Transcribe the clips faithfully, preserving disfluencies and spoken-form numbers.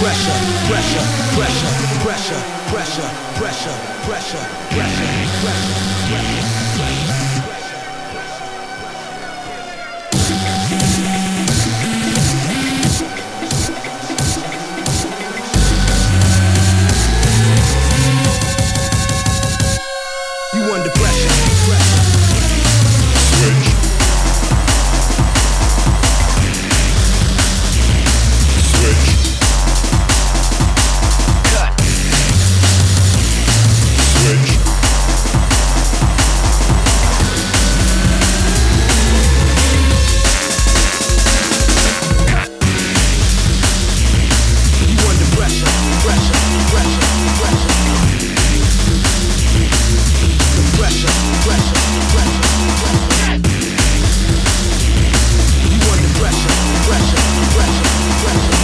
pressure, pressure, pressure, pressure, pressure, pressure, pressure, pressure, pressure, pressure. Under pressure. Switch. Switch. Cut. Switch. You under pressure, pressure, pressure, pressure. Pressure, pressure, pressure, pressure. You under pressure, pressure, pressure, pressure.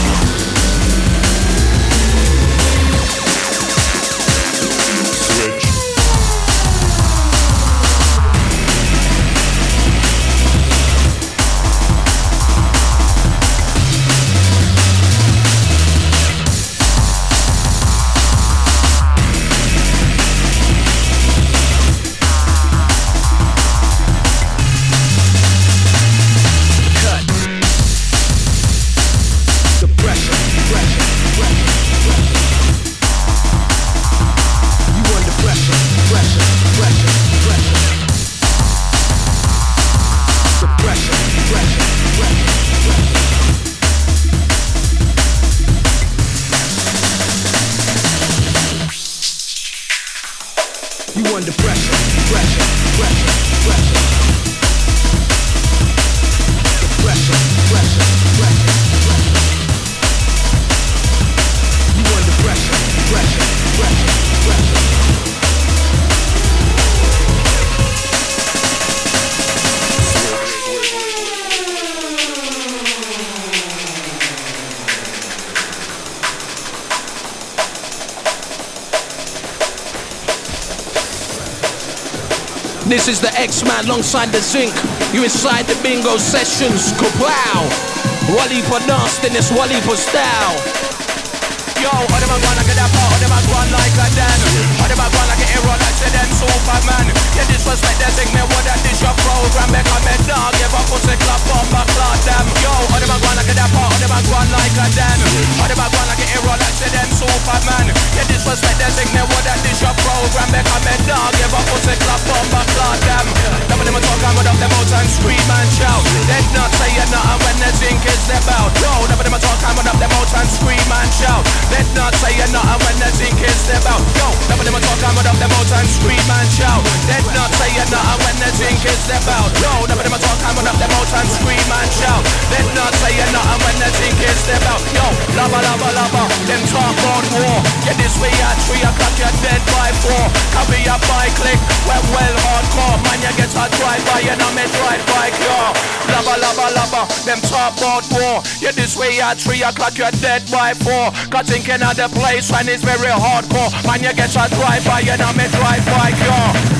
Switch. You under pressure, pressure, pressure, pressure. The pressure, pressure, pressure, pressure. You under pressure, pressure, pressure, pressure. This is the X-Man alongside the Zinc. You inside the bingo sessions, kablow. Wally for nastiness, Wally for style. Yo, all them a gone like a dapper, all them a gone like a Dan. All them a gone like a hero, like say them Superman. You disrespect them, think me what that is your program. Because me dog, give a pussy clap on my cloud them. Yo, all them a gone like a dapper, all them a gone like a Dan. All them a gone like a hero, like say them Superman. You disrespect them, think me what that is your program. Because me dog, give a pussy clap on my cloud them. None of them a talk and put up them out and scream and shout. They not say nothing when the zinc is their bout. Yo, none of them a talk and put up them out and scream and shout. Let not say nothing when the zinc is their bout. Yo, none of them a talk and put up them out and scream and shout. Let not say nothing when the zinc is their bout. Yo, none of them a talk and put up them out and scream and shout. Let not say nothing when the zinc is their bout. Yo, lava, lava, lava, them talk about war. Get this way at three o'clock, you're dead by four. Copy up by click, well, well, hardcore. Man, you get a drive-by, you know me drive-by, yo. Lava, lava, lava, them talk about war. Get this way at three o'clock, you're dead by four. Cause thinking of the place when it's very hardcore. Man, you get a drive-by, you know me drive-by, yo.